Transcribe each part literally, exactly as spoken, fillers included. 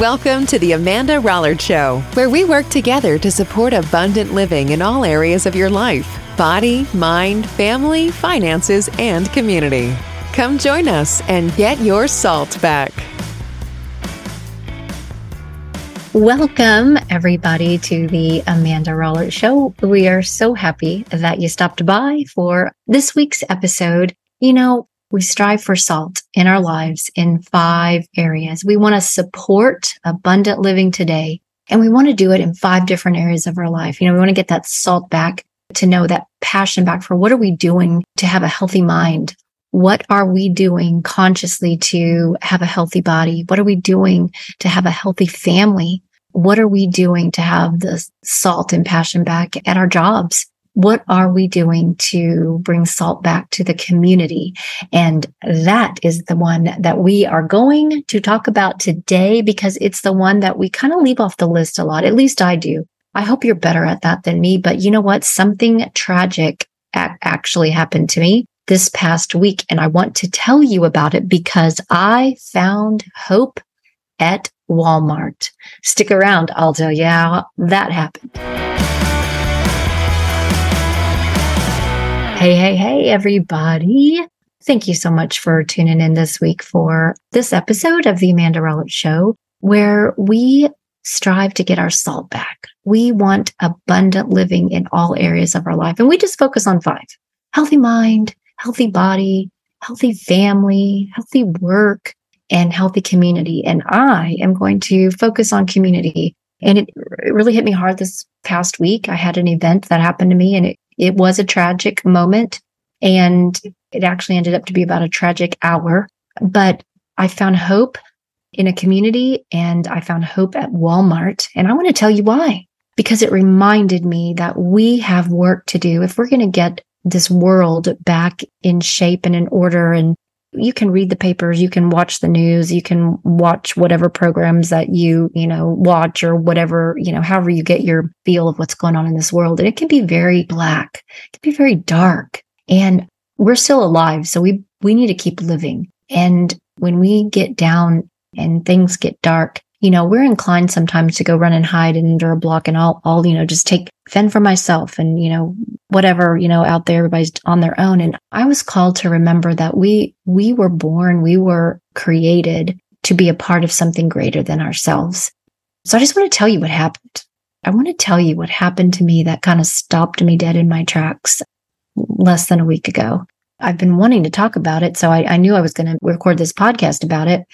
Welcome to the Amanda Rollard Show, where we work together to support abundant living in all areas of your life: body, mind, family, finances, and community. Come join us and get your salt back. Welcome, everybody, to the Amanda Rollard Show. We are so happy that you stopped by for this week's episode. You know, we strive for salt in our lives in five areas. We want to support abundant living today, and we want to do it in five different areas of our life. You know, we want to get that salt back, to know that passion back for what are we doing to have a healthy mind? What are we doing consciously to have a healthy body? What are we doing to have a healthy family? What are we doing to have the salt and passion back at our jobs? What are we doing to bring salt back to the community? And that is the one that we are going to talk about today, because it's the one that we kind of leave off the list a lot. At least I do. I hope you're better at that than me. But you know what? Something tragic actually happened to me this past week, and I want to tell you about it because I found hope at Walmart. Stick around. I'll tell you how that happened. Hey, hey, hey, everybody. Thank you so much for tuning in this week for this episode of the Amanda Rollard Show, where we strive to get our salt back. We want abundant living in all areas of our life. And we just focus on five: healthy mind, healthy body, healthy family, healthy work, and healthy community. And I am going to focus on community. And it, it really hit me hard this past week. I had an event that happened to me, and it, it was a tragic moment. And it actually ended up to be about a tragic hour. But I found hope in a community, and I found hope at Walmart. And I want to tell you why. Because it reminded me that we have work to do if we're going to get this world back in shape and in order. And you can read the papers, you can watch the news, you can watch whatever programs that you, you know, watch, or whatever, you know, however you get your feel of what's going on in this world. And it can be very black, it can be very dark, and we're still alive. So we, we need to keep living. And when we get down and things get dark, you know, we're inclined sometimes to go run and hide under a block, and I'll, I'll, you know, just take fend for myself, and, you know, whatever, you know, out there, everybody's on their own. And I was called to remember that we, we were born, we were created to be a part of something greater than ourselves. So I just want to tell you what happened. I want to tell you what happened to me that kind of stopped me dead in my tracks less than a week ago. I've been wanting to talk about it, so I, I knew I was going to record this podcast about it.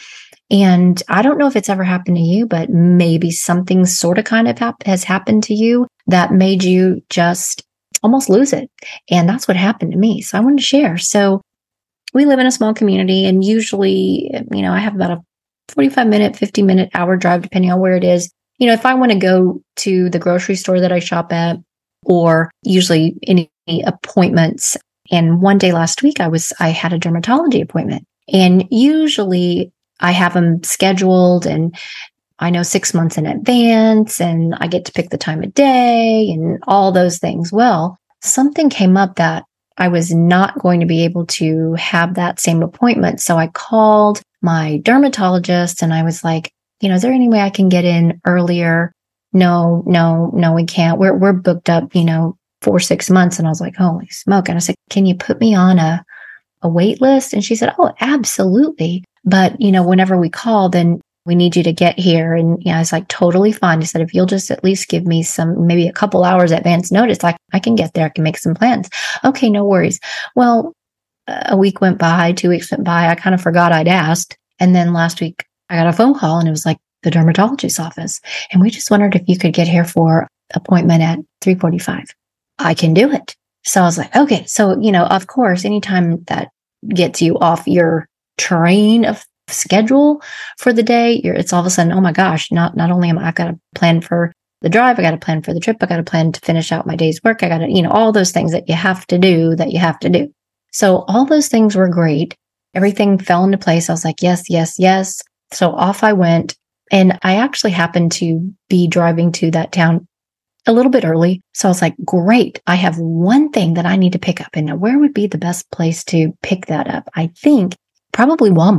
And I don't know if it's ever happened to you, but maybe something sort of kind of hap- has happened to you that made you just almost lose it. And that's what happened to me. So I wanted to share. So we live in a small community, and usually, you know, I have about a forty-five minute, fifty minute, hour drive, depending on where it is. You know, if I want to go to the grocery store that I shop at, or usually any appointments. And one day last week, I was, I had a dermatology appointment, and usually I have them scheduled, and I know six months in advance, and I get to pick the time of day and all those things. Well, something came up that I was not going to be able to have that same appointment. So I called my dermatologist, and I was like, you know, is there any way I can get in earlier? No, no, no, we can't. We're, we're booked up, you know, for six months. And I was like, holy smoke. And I said, can you put me on a, a wait list? And she said, oh, absolutely. But, you know, whenever we call, then we need you to get here. And, you know, I was like, totally fine. I said, if you'll just at least give me some, maybe a couple hours advance notice, like I can get there, I can make some plans. Okay, no worries. Well, a week went by, two weeks went by. I kind of forgot I'd asked. And then last week I got a phone call, and it was like the dermatologist's office. And we just wondered if you could get here for appointment at three forty-five. I can do it. So I was like, okay. So, you know, of course, anytime that gets you off your train of schedule for the day, you're, it's all of a sudden, oh my gosh, not, not only am I, I've got to plan for the drive, I got to plan for the trip, I got to plan to finish out my day's work. I got to, you know, all those things that you have to do, that you have to do. So all those things were great. Everything fell into place. I was like, yes, yes, yes. So off I went. And I actually happened to be driving to that town a little bit early. So I was like, great. I have one thing that I need to pick up. And now where would be the best place to pick that up? I think probably Walmart.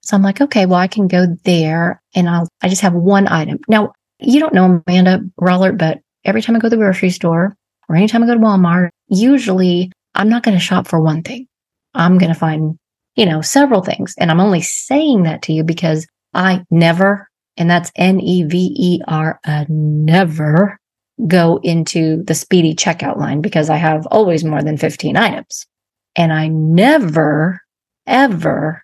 So I'm like, okay, well, I can go there and I'll, I just have one item. Now, you don't know Amanda Rollert, but every time I go to the grocery store or anytime I go to Walmart, usually I'm not going to shop for one thing. I'm going to find, you know, several things. And I'm only saying that to you because I never, and that's N E V E R, uh, never go into the speedy checkout line because I have always more than fifteen items. And I never, ever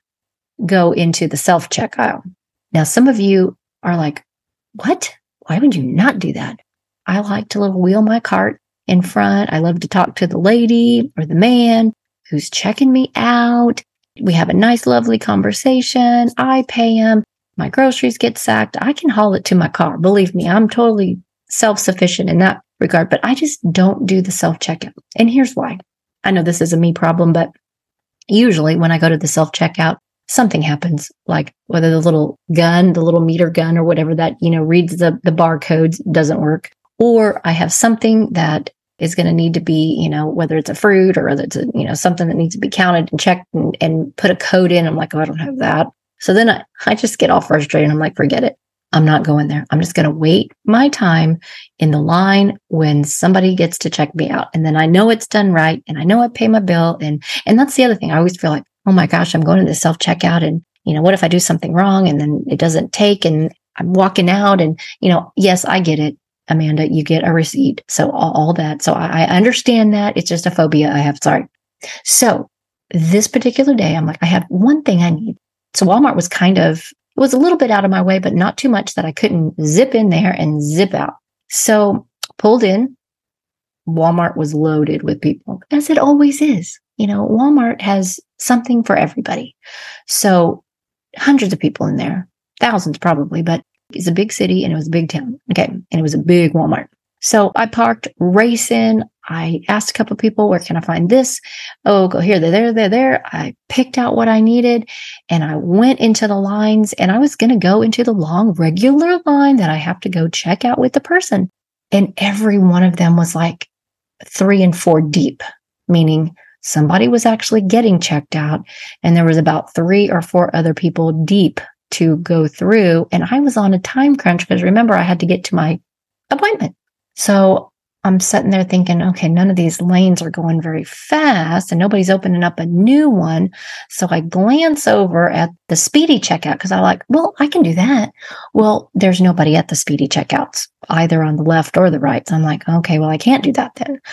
go into the self-checkout. Now, some of you are like, what? Why would you not do that? I like to little wheel my cart in front. I love to talk to the lady or the man who's checking me out. We have a nice, lovely conversation. I pay him. My groceries get sacked. I can haul it to my car. Believe me, I'm totally self-sufficient in that regard, but I just don't do the self-checkout. And here's why. I know this is a me problem, but usually when I go to the self-checkout, something happens, like whether the little gun, the little meter gun or whatever that, you know, reads the, the barcodes doesn't work, or I have something that is going to need to be, you know, whether it's a fruit or whether it's a, you know, something that needs to be counted and checked and, and put a code in. I'm like, oh, I don't have that. So then I, I just get all frustrated. I'm like, forget it. I'm not going there. I'm just going to wait my time in the line when somebody gets to check me out. And then I know it's done right. And I know I pay my bill. And, and that's the other thing. I always feel like, oh my gosh, I'm going to the self-checkout. And, you know, what if I do something wrong and then it doesn't take and I'm walking out and, you know, yes, I get it. Amanda, you get a receipt. So all, all that. So I, I understand that. It's just a phobia I have. Sorry. So this particular day, I'm like, I have one thing I need. So Walmart was kind of, it was a little bit out of my way, but not too much that I couldn't zip in there and zip out. So pulled in, Walmart was loaded with people, as it always is. You know, Walmart has something for everybody. So hundreds of people in there, thousands probably, but it's a big city and it was a big town. Okay. And it was a big Walmart. So I parked, racing. I asked a couple of people, where can I find this? Oh, go here, there, there, there, there. I picked out what I needed and I went into the lines and I was going to go into the long regular line that I have to go check out with the person. And every one of them was like three and four deep, meaning somebody was actually getting checked out and there was about three or four other people deep to go through. And I was on a time crunch because remember, I had to get to my appointment. So I'm sitting there thinking, okay, none of these lanes are going very fast and nobody's opening up a new one. So I glance over at the speedy checkout because I'm like, well, I can do that. Well, there's nobody at the speedy checkouts, either on the left or the right. So I'm like, okay, well, I can't do that then.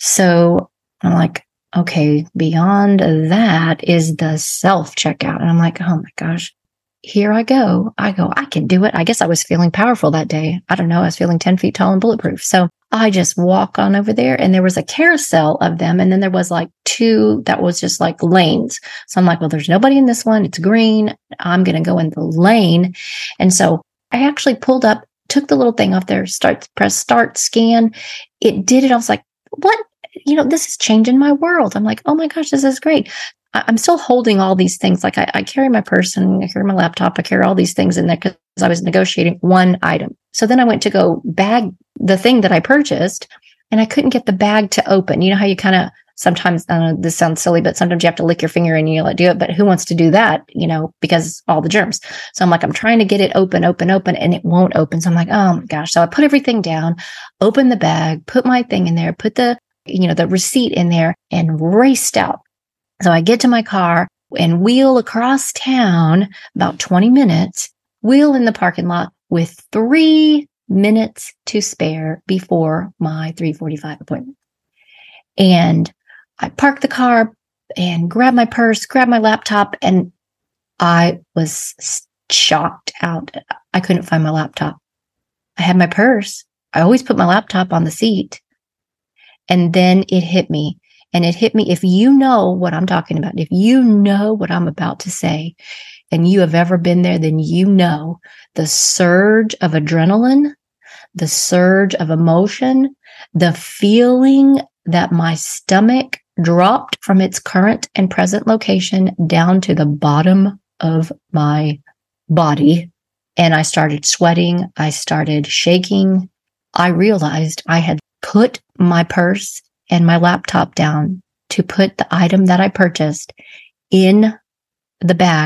So I'm like, okay, beyond that is the self checkout. And I'm like, oh my gosh. Here I go. I go, I can do it. I guess I was feeling powerful that day. I don't know. I was feeling ten feet tall and bulletproof. So I just walk on over there and there was a carousel of them. And then there was like two that was just like lanes. So I'm like, well, there's nobody in this one. It's green. I'm going to go in the lane. And so I actually pulled up, took the little thing off there, start, press start, scan. It did it. I was like, what? You know, this is changing my world. I'm like, oh my gosh, this is great. I'm still holding all these things. Like I, I carry my purse and I carry my laptop. I carry all these things in there because I was negotiating one item. So then I went to go bag the thing that I purchased and I couldn't get the bag to open. You know how you kind of sometimes, I don't know, this sounds silly, but sometimes you have to lick your finger and you like do it. But who wants to do that? You know, because all the germs. So I'm like, I'm trying to get it open, open, open, and it won't open. So I'm like, oh my gosh. So I put everything down, opened the bag, put my thing in there, put the, you know, the receipt in there and raced out. So I get to my car and wheel across town about twenty minutes, wheel in the parking lot with three minutes to spare before my three forty-five appointment. And I parked the car and grabbed my purse, grabbed my laptop, and I was shocked out. I couldn't find my laptop. I had my purse. I always put my laptop on the seat. And then it hit me. And it hit me, if you know what I'm talking about, if you know what I'm about to say, and you have ever been there, then you know the surge of adrenaline, the surge of emotion, the feeling that my stomach dropped from its current and present location down to the bottom of my body. And I started sweating. I started shaking. I realized I had put my purse and my laptop down to put the item that I purchased in the bag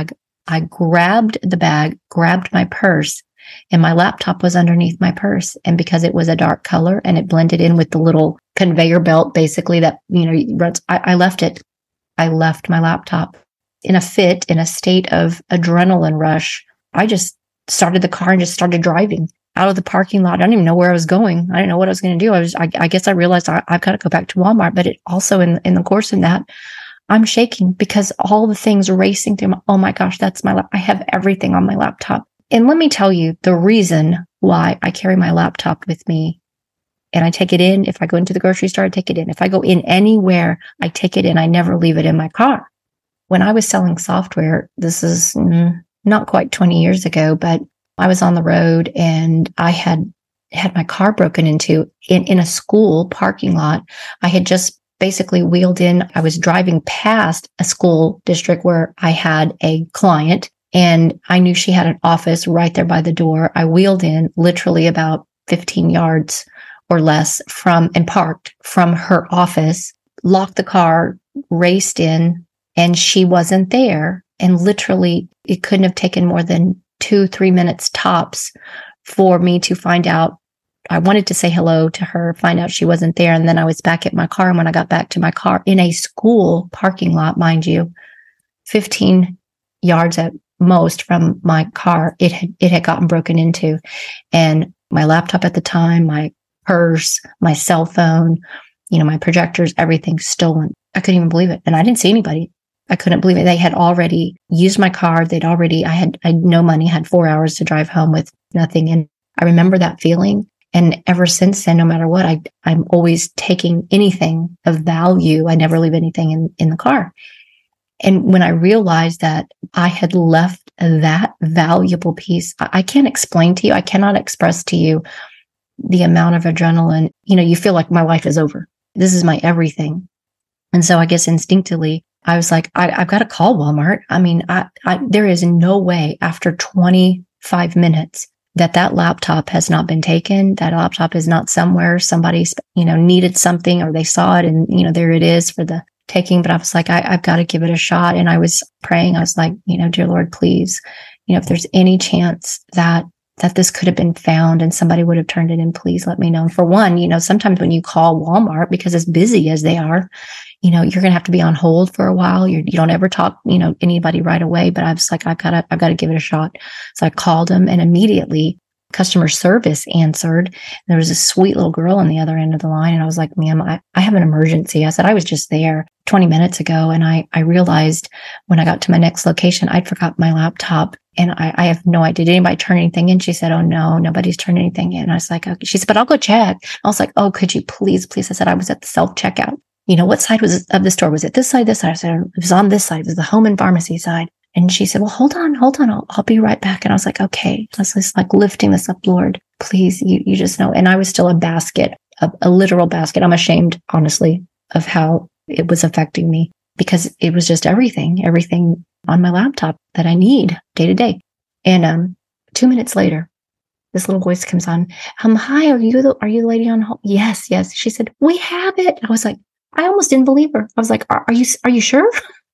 I grabbed the bag, grabbed my purse, and my laptop was underneath my purse. And because it was a dark color and it blended in with the little conveyor belt, basically that, you know, runs, I, I left it. I left my laptop in a fit, in a state of adrenaline rush. I just started the car and just started driving out of the parking lot. I didn't even know where I was going. I didn't know what I was going to do. I was, I, I guess I realized I, I've got to go back to Walmart, but it also in, in the course of that, I'm shaking because all the things racing through my, oh my gosh, that's my, lap. I have everything on my laptop. And let me tell you the reason why I carry my laptop with me and I take it in. If I go into the grocery store, I take it in. If I go in anywhere, I take it in. I never leave it in my car. When I was selling software, this is mm, not quite twenty years ago, but I was on the road and I had had my car broken into in, in a school parking lot. I had just basically wheeled in. I was driving past a school district where I had a client and I knew she had an office right there by the door. I wheeled in literally about fifteen yards or less from and parked from her office, locked the car, raced in, and she wasn't there. And literally it couldn't have taken more than two, three minutes tops for me to find out. I wanted to say hello to her, find out she wasn't there. And then I was back at my car. And when I got back to my car in a school parking lot, mind you, fifteen yards at most from my car, it had, it had gotten broken into. And my laptop at the time, my purse, my cell phone, you know, my projectors, everything stolen. I couldn't even believe it. And I didn't see anybody. I couldn't believe it. They had already used my card. They'd already, I had, I had no money, had four hours to drive home with nothing. And I remember that feeling. And ever since then, no matter what, I, I'm always taking anything of value. I never leave anything in, in the car. And when I realized that I had left that valuable piece, I, I can't explain to you, I cannot express to you the amount of adrenaline. You know, you feel like my life is over. This is my everything. And so I guess instinctively, I was like, I, I've got to call Walmart. I mean, I, I, there is no way after twenty-five minutes that that laptop has not been taken. That laptop is not somewhere somebody's, you know, needed something or they saw it and, you know, there it is for the taking. But I was like, I, I've got to give it a shot. And I was praying. I was like, you know, dear Lord, please, you know, if there's any chance that that this could have been found and somebody would have turned it in, please let me know. And for one, you know, sometimes when you call Walmart, because as busy as they are, you know, you're going to have to be on hold for a while. You're, you don't ever talk, you know, anybody right away. But I was like, I've got to, I've got to give it a shot. So I called them and immediately customer service answered. There was a sweet little girl on the other end of the line. And I was like, ma'am, I, I have an emergency. I said, I was just there twenty minutes ago. And I, I realized when I got to my next location, I'd forgot my laptop. And I, I have no idea. Did anybody turn anything in? She said, oh, no, nobody's turned anything in. I was like, okay. She said, but I'll go check. I was like, oh, could you please, please? I said, I was at the self-checkout. You know, what side was it of the store? Was it this side, this side? I said, it was on this side. It was the home and pharmacy side. And she said, well, hold on, hold on. I'll, I'll be right back. And I was like, okay, let's just like lifting this up, Lord, please, you, you just know. And I was still a basket, a, a literal basket. I'm ashamed, honestly, of how it was affecting me because it was just everything, everything on my laptop that I need day to day. And um, two minutes later, this little voice comes on. Um, hi, are you the are you the lady on hold? Yes, yes. She said, we have it. I was like, I almost didn't believe her. I was like, are, are you are you sure?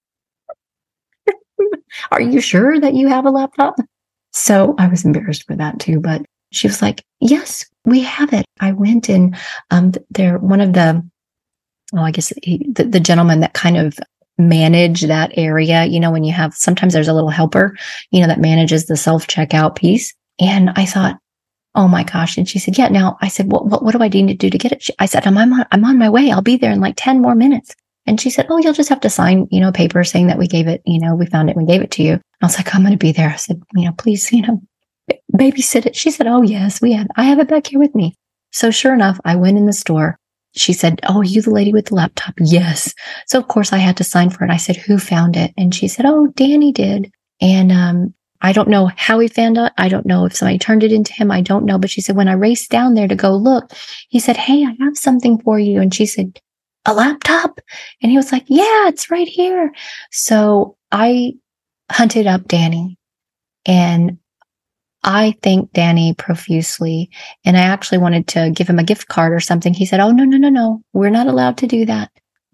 Are you sure that you have a laptop? So I was embarrassed for that too. But she was like, yes, we have it. I went and um, there one of the, well, I guess he, the, the gentleman that kind of manage that area, you know, when you have, sometimes there's a little helper, you know, that manages the self-checkout piece. And I thought, oh my gosh. And she said, yeah, now I said, what, what, what do I need to do to get it? She, I said, I'm, I'm, on, I'm on my way. I'll be there in like ten more minutes. And she said, oh, you'll just have to sign, you know, a paper saying that we gave it, you know, we found it, we gave it to you. I was like, I'm going to be there. I said, you know, please, you know, babysit it. She said, oh yes, we have, I have it back here with me. So sure enough, I went in the store. She said, oh, are you the lady with the laptop? Yes. So of course I had to sign for it. I said, who found it? And she said, oh, Danny did. And, um, I don't know how he found out. I don't know if somebody turned it into him. I don't know. But she said, when I raced down there to go look, he said, hey, I have something for you. And she said, a laptop? And he was like, yeah, it's right here. So I hunted up Danny and I thanked Danny profusely. And I actually wanted to give him a gift card or something. He said, oh, no, no, no, no. We're not allowed to do that.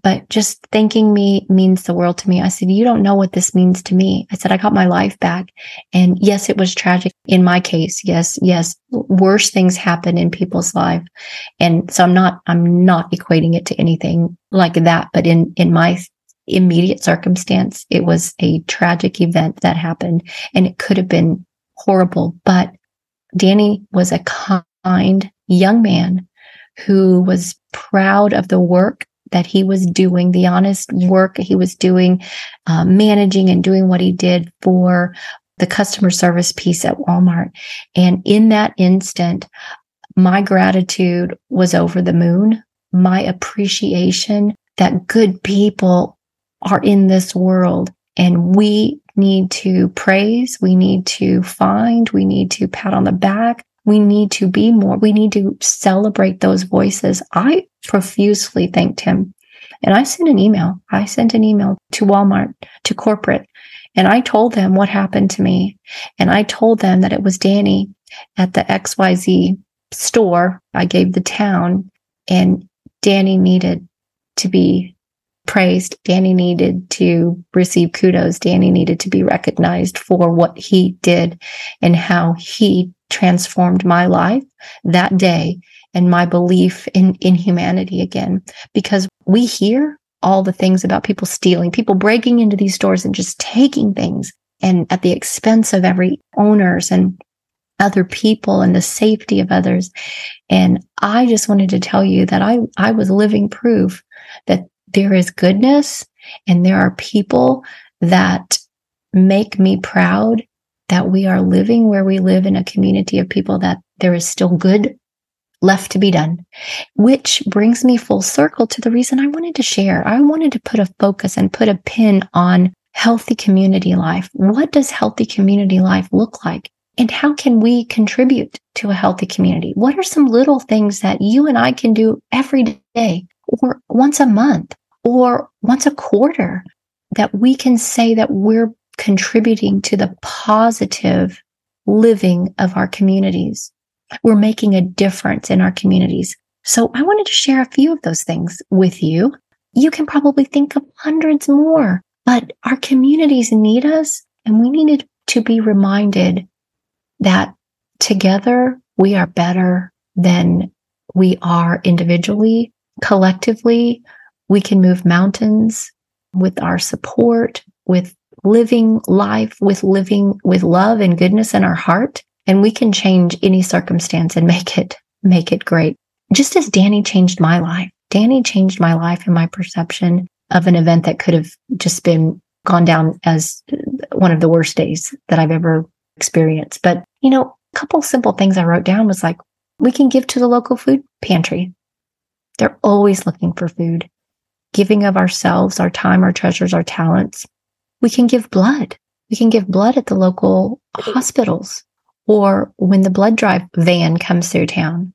but just thanking me means the world to me. I said, you don't know what this means to me. I said, I got my life back. And yes, it was tragic in my case. Yes, yes, worse things happen in people's life. And so I'm not, I'm not equating it to anything like that. But in, in my immediate circumstance, it was a tragic event that happened, and it could have been horrible. But Danny was a kind young man who was proud of the work that he was doing, the honest work he was doing, uh, managing and doing what he did for the customer service piece at Walmart. And in that instant, my gratitude was over the moon. My appreciation that good people are in this world, and we need to praise, we need to find, we need to pat on the back, we need to be more, we need to celebrate those voices. I profusely thanked him. And I sent an email. I sent an email to Walmart, to corporate, and I told them what happened to me. And I told them that it was Danny at the X Y Z store. I gave the town, and Danny needed to be praised. Danny needed to receive kudos. Danny needed to be recognized for what he did and how he transformed my life that day and my belief in, in humanity again. Because we hear all the things about people stealing, people breaking into these stores and just taking things, and at the expense of every owners and other people and the safety of others. And I just wanted to tell you that I, I was living proof that there is goodness, and there are people that make me proud that we are living where we live in a community of people, that there is still good left to be done, which brings me full circle to the reason I wanted to share. I wanted to put a focus and put a pin on healthy community life. What does healthy community life look like? And how can we contribute to a healthy community? What are some little things that you and I can do every day, or once a month, or once a quarter, that we can say that we're contributing to the positive living of our communities? We're making a difference in our communities. So I wanted to share a few of those things with you. You can probably think of hundreds more, but our communities need us, and we needed to be reminded that together we are better than we are individually. Collectively, we can move mountains with our support, with living life, with living with love and goodness in our heart. And we can change any circumstance and make it, make it great. Just as Danny changed my life. Danny changed my life and my perception of an event that could have just been gone down as one of the worst days that I've ever experienced. But, you know, a couple simple things I wrote down was like, we can give to the local food pantry. They're always looking for food. Giving of ourselves, our time, our treasures, our talents. We can give blood. We can give blood at the local hospitals, or when the blood drive van comes through town.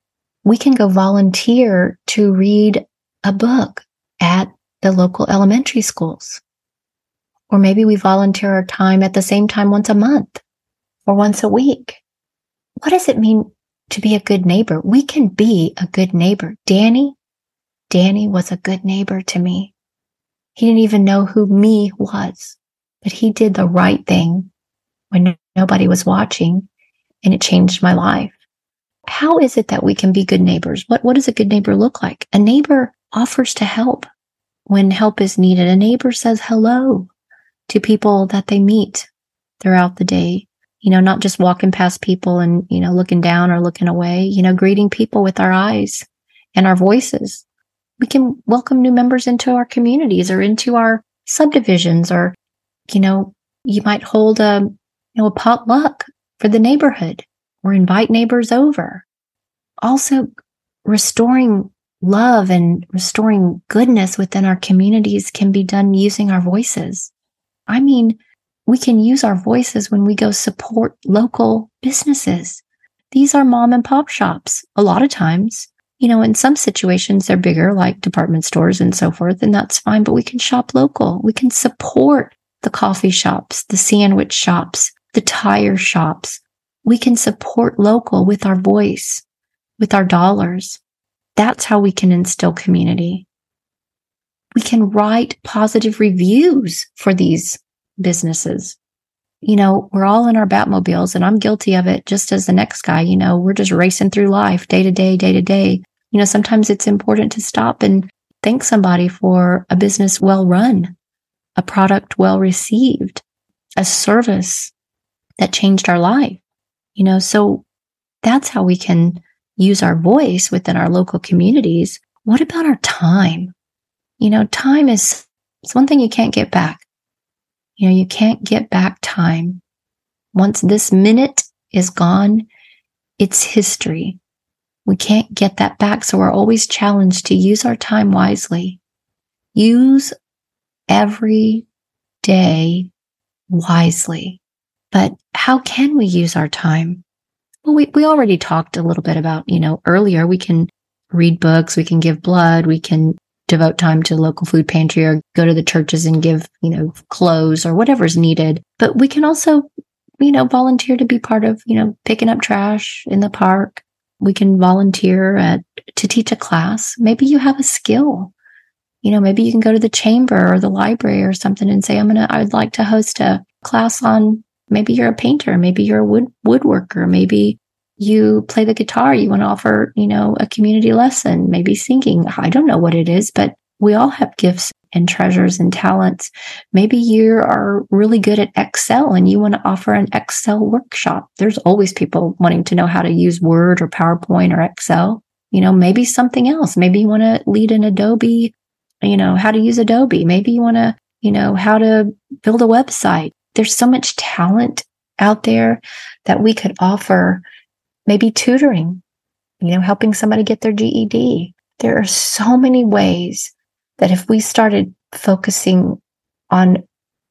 We can go volunteer to read a book at the local elementary schools. Or maybe we volunteer our time at the same time once a month or once a week. What does it mean to be a good neighbor? We can be a good neighbor. Danny, Danny was a good neighbor to me. He didn't even know who me was, but he did the right thing when nobody was watching, and it changed my life. How is it that we can be good neighbors? What, what does a good neighbor look like? A neighbor offers to help when help is needed. A neighbor says hello to people that they meet throughout the day. You know, not just walking past people and, you know, looking down or looking away, you know, greeting people with our eyes and our voices. We can welcome new members into our communities or into our subdivisions, or, you know, you might hold a, you know, a potluck for the neighborhood or invite neighbors over. Also, restoring love and restoring goodness within our communities can be done using our voices. I mean, we can use our voices when we go support local businesses. These are mom and pop shops. A lot of times, you know, in some situations, they're bigger, like department stores and so forth, and that's fine, but we can shop local. We can support the coffee shops, the sandwich shops, the tire shops. We can support local with our voice, with our dollars. That's how we can instill community. We can write positive reviews for these businesses. You know, we're all in our Batmobiles, and I'm guilty of it just as the next guy. You know, we're just racing through life day to day, day to day. You know, sometimes it's important to stop and thank somebody for a business well run, a product well received, a service that changed our life. You know, so that's how we can use our voice within our local communities. What about our time? You know, time is it's one thing you can't get back. You know, you can't get back time. Once this minute is gone, it's history. We can't get that back. So we're always challenged to use our time wisely. Use every day wisely. But how can we use our time? Well, we, we already talked a little bit about, you know, earlier, we can read books, we can give blood, we can devote time to the local food pantry or go to the churches and give, you know, clothes or whatever's needed. But we can also, you know, volunteer to be part of, you know, picking up trash in the park. We can volunteer at, to teach a class. Maybe you have a skill. You know, maybe you can go to the chamber or the library or something and say, I'm going to, I'd like to host a class on, maybe you're a painter, maybe you're a wood woodworker, maybe you play the guitar, you want to offer, you know, a community lesson, maybe singing. I don't know what it is, but we all have gifts and treasures and talents. Maybe you are really good at Excel and you want to offer an Excel workshop. There's always people wanting to know how to use Word or PowerPoint or Excel. You know, maybe something else. Maybe you want to lead an Adobe, you know, how to use Adobe. Maybe you want to, you know, how to build a website. There's so much talent out there that we could offer. Maybe tutoring, you know, helping somebody get their G E D. There are so many ways that if we started focusing on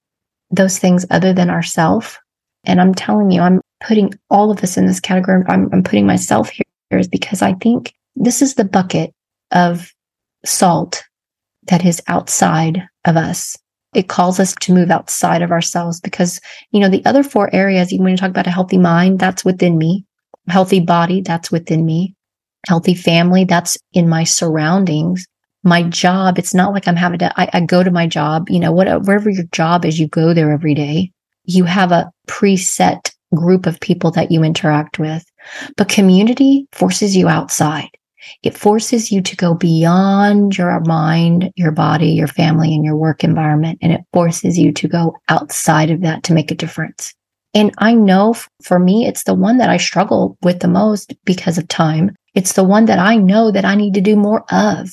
those things other than ourselves, and I'm telling you, I'm putting all of us in this category, I'm, I'm putting myself here, is because I think this is the bucket of salt that is outside of us. It calls us to move outside of ourselves because, you know, the other four areas, when you talk about a healthy mind, that's within me. Healthy body, that's within me. Healthy family, that's in my surroundings. My job, it's not like I'm having to, I, I go to my job, you know, what, wherever your job is, you go there every day. You have a preset group of people that you interact with. But community forces you outside. It forces you to go beyond your mind, your body, your family, and your work environment. And it forces you to go outside of that to make a difference. And I know for me, it's the one that I struggle with the most because of time. It's the one that I know that I need to do more of.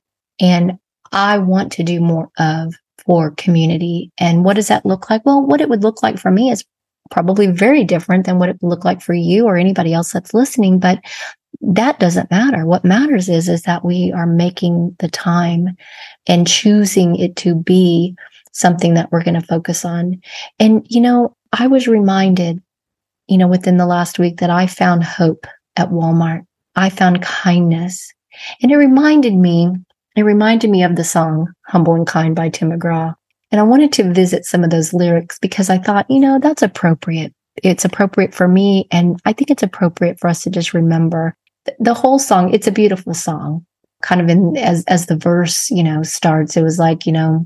And I want to do more of for community. And what does that look like? Well, what it would look like for me is probably very different than what it would look like for you or anybody else that's listening. But that doesn't matter. What matters is, is that we are making the time and choosing it to be something that we're going to focus on. And, you know, I was reminded, you know, within the last week that I found hope at Walmart. I found kindness. And it reminded me, it reminded me of the song Humble and Kind by Tim McGraw. And I wanted to visit some of those lyrics because I thought, you know, that's appropriate. It's appropriate for me. And I think it's appropriate for us to just remember the whole song. It's a beautiful song. Kind of in as, as the verse, you know, starts, it was like, you know,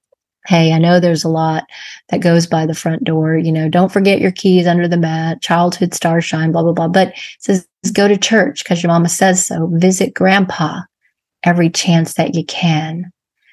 hey, I know there's a lot that goes by the front door. You know, don't forget your keys under the mat. Childhood stars shine, blah, blah, blah. But it says, go to church because your mama says so. Visit grandpa every chance that you can.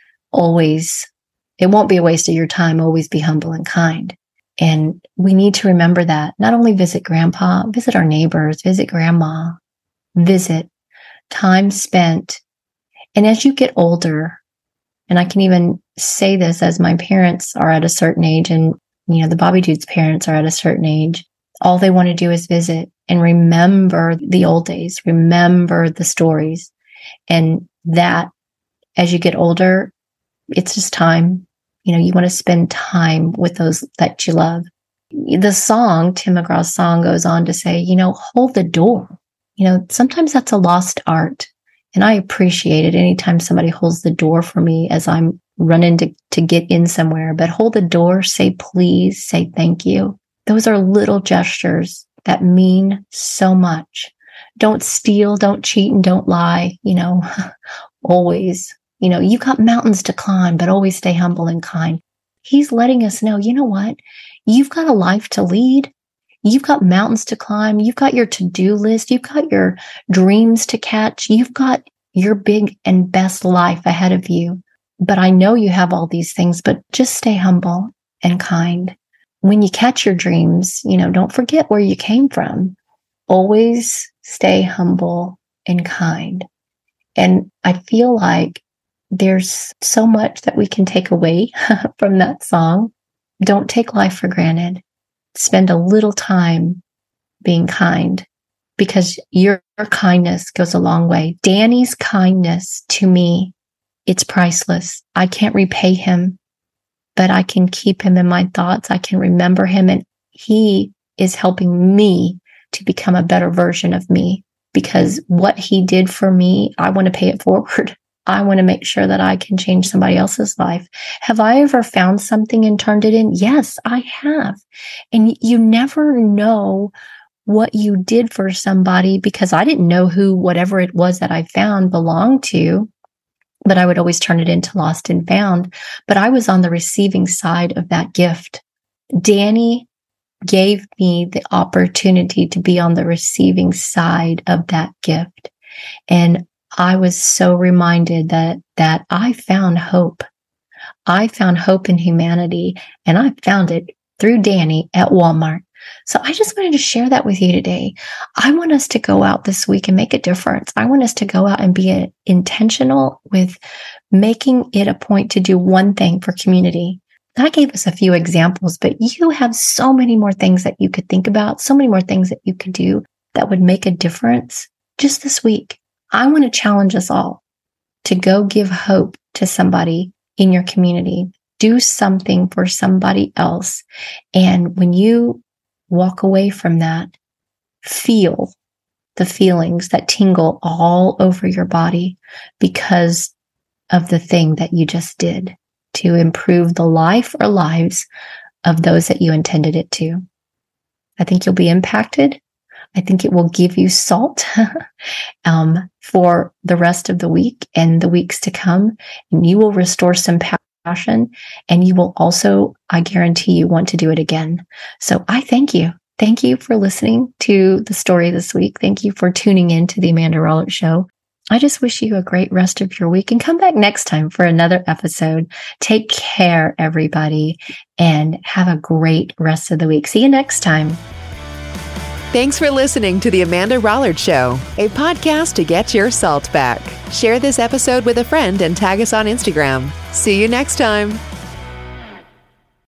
Always, it won't be a waste of your time. Always be humble and kind. And we need to remember that. Not only visit grandpa, visit our neighbors, visit grandma, visit, time spent. And as you get older, and I can even say this as my parents are at a certain age and, you know, the Bobby Dudes parents are at a certain age, all they want to do is visit and remember the old days, remember the stories. And that as you get older, it's just time. You know, you want to spend time with those that you love. The song, Tim McGraw's song, goes on to say, you know, hold the door. You know, sometimes that's a lost art. And I appreciate it anytime somebody holds the door for me as I'm running to, to get in somewhere. But hold the door, say please, say thank you. Those are little gestures that mean so much. Don't steal, don't cheat, and don't lie. You know, always, You know, you've got mountains to climb, but always stay humble and kind. He's letting us know, you know what? You've got a life to lead. You've got mountains to climb. You've got your to-do list. You've got your dreams to catch. You've got your big and best life ahead of you. But I know you have all these things, but just stay humble and kind. When you catch your dreams, you know, don't forget where you came from. Always stay humble and kind. And I feel like there's so much that we can take away from that song. Don't take life for granted. Spend a little time being kind, because your kindness goes a long way. Danny's kindness to me, it's priceless. I can't repay him, but I can keep him in my thoughts. I can remember him, and he is helping me to become a better version of me, because what he did for me, I want to pay it forward. I want to make sure that I can change somebody else's life. Have I ever found something and turned it in? Yes, I have. And you never know what you did for somebody, because I didn't know who whatever it was that I found belonged to, but I would always turn it into lost and found. But I was on the receiving side of that gift. Danny gave me the opportunity to be on the receiving side of that gift. And I was so reminded that that I found hope. I found hope in humanity, and I found it through Danny at Walmart. So I just wanted to share that with you today. I want us to go out this week and make a difference. I want us to go out and be intentional with making it a point to do one thing for community. I gave us a few examples, but you have so many more things that you could think about, so many more things that you could do that would make a difference just this week. I want to challenge us all to go give hope to somebody in your community. Do something for somebody else. And when you walk away from that, feel the feelings that tingle all over your body because of the thing that you just did to improve the life or lives of those that you intended it to. I think you'll be impacted. I think it will give you salt um, for the rest of the week and the weeks to come. And you will restore some passion. And you will also, I guarantee you, want to do it again. So I thank you. Thank you for listening to the story this week. Thank you for tuning in to the Amanda Rollert Show. I just wish you a great rest of your week, and come back next time for another episode. Take care, everybody, and have a great rest of the week. See you next time. Thanks for listening to The Amanda Rollert Show, a podcast to get your salt back. Share this episode with a friend and tag us on Instagram. See you next time.